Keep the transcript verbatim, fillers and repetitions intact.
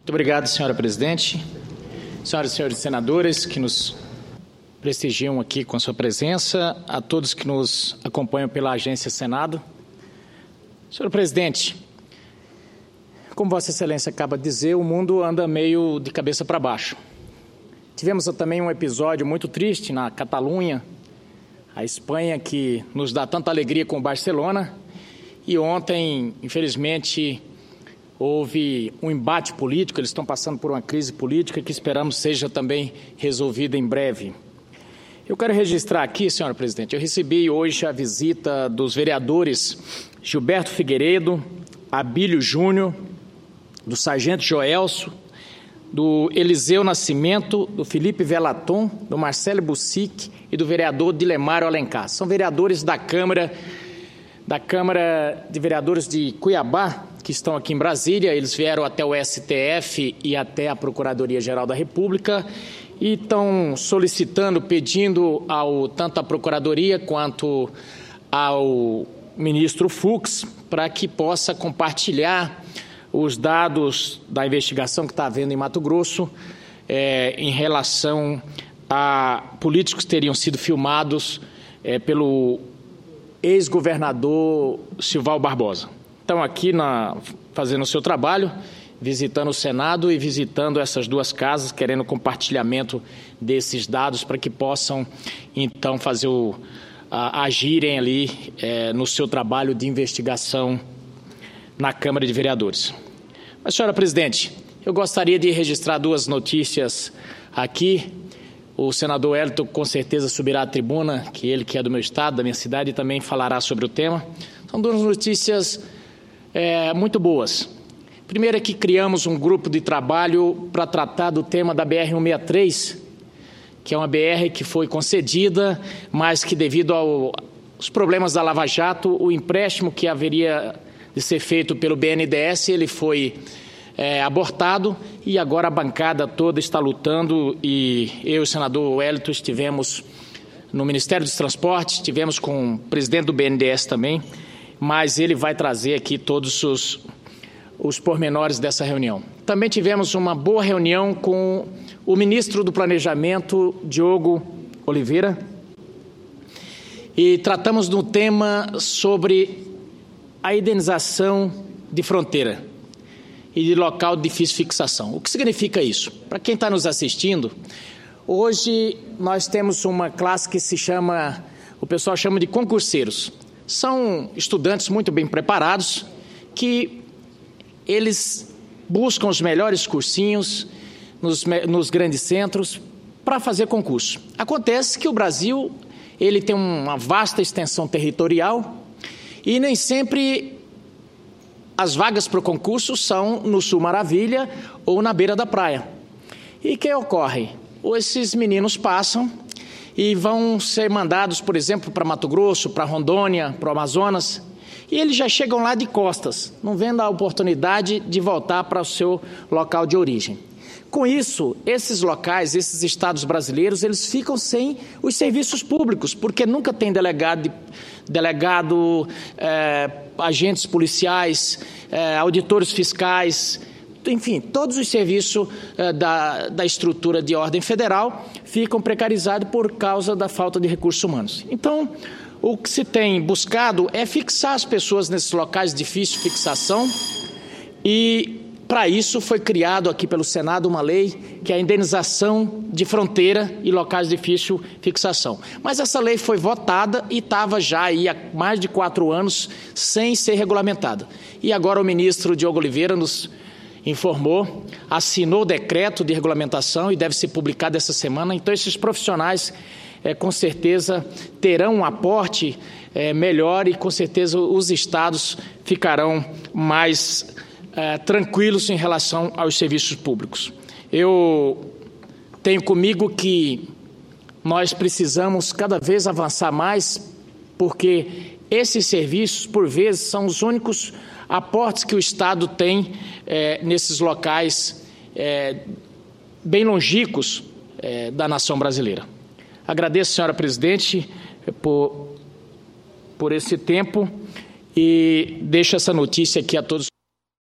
Muito obrigado, senhora presidente. Senhoras e senhores senadores que nos prestigiam aqui com a sua presença, a todos que nos acompanham pela Agência Senado. Senhor presidente, como Vossa Excelência acaba de dizer, o mundo anda meio de cabeça para baixo. Tivemos também um episódio muito triste na Catalunha, a Espanha, que nos dá tanta alegria com o Barcelona, e ontem, infelizmente, houve um embate político. Eles estão passando por uma crise política que esperamos seja também resolvida em breve. Eu quero registrar aqui, senhora presidente, eu recebi hoje a visita dos vereadores Gilberto Figueiredo, Abílio Júnior, do Sargento Joelso, do Eliseu Nascimento, do Felipe Velaton, do Marcelo Bussic e do vereador Dilemário Alencar. São vereadores da Câmara, da Câmara de Vereadores de Cuiabá, que estão aqui em Brasília. Eles vieram até o S T F e até a Procuradoria-Geral da República e estão solicitando, pedindo ao, tanto à Procuradoria quanto ao ministro Fux para que possa compartilhar os dados da investigação que está havendo em Mato Grosso é, em relação a políticos que teriam sido filmados é, pelo ex-governador Silval Barbosa. Estão aqui na, fazendo o seu trabalho, visitando o Senado e visitando essas duas casas, querendo compartilhamento desses dados para que possam, então, fazer o, a, agirem ali é, no seu trabalho de investigação na Câmara de Vereadores. Mas, senhora presidente, eu gostaria de registrar duas notícias aqui. O senador Wellington com certeza subirá à tribuna, que ele que é do meu estado, da minha cidade, e também falará sobre o tema. São duas notícias é, muito boas. Primeiro é que criamos um grupo de trabalho para tratar do tema da B R cento e sessenta e três, que é uma B R que foi concedida, mas que devido ao, aos problemas da Lava Jato, o empréstimo que haveria de ser feito pelo B N D E S, ele foi é, abortado, e agora a bancada toda está lutando, e eu e o senador Wellington estivemos no Ministério dos Transportes, estivemos com o presidente do B N D E S também, mas ele vai trazer aqui todos os, os pormenores dessa reunião. Também tivemos uma boa reunião com o ministro do Planejamento, Diogo Oliveira, e tratamos do tema sobre a indenização de fronteira e de local de difícil fixação. O que significa isso? Para quem está nos assistindo, hoje nós temos uma classe que se chama, o pessoal chama de concurseiros. São estudantes muito bem preparados que eles buscam os melhores cursinhos nos, nos grandes centros para fazer concurso. Acontece que o Brasil ele tem uma vasta extensão territorial e nem sempre as vagas para o concurso são no Sul Maravilha ou na beira da praia. E o que ocorre? Esses meninos passam e vão ser mandados, por exemplo, para Mato Grosso, para Rondônia, para o Amazonas, e eles já chegam lá de costas, não vendo a oportunidade de voltar para o seu local de origem. Com isso, esses locais, esses estados brasileiros, eles ficam sem os serviços públicos, porque nunca tem delegado, de, delegado é, agentes policiais, é, auditores fiscais, enfim, todos os serviços é, da, da estrutura de ordem federal ficam precarizados por causa da falta de recursos humanos. Então, o que se tem buscado é fixar as pessoas nesses locais de difícil fixação e, para isso, foi criado aqui pelo Senado uma lei que é a indenização de fronteira e locais de difícil fixação. Mas essa lei foi votada e estava já aí há mais de quatro anos sem ser regulamentada. E agora o ministro Diogo Oliveira nos informou, assinou o decreto de regulamentação e deve ser publicado essa semana. Então, esses profissionais, é, com certeza, terão um aporte é, melhor e, com certeza, os estados ficarão mais É, tranquilos em relação aos serviços públicos. Eu tenho comigo que nós precisamos cada vez avançar mais, porque esses serviços, por vezes, são os únicos aportes que o Estado tem é, nesses locais é, bem longínquos é, da nação brasileira. Agradeço, senhora presidente, por, por esse tempo e deixo essa notícia aqui a todos.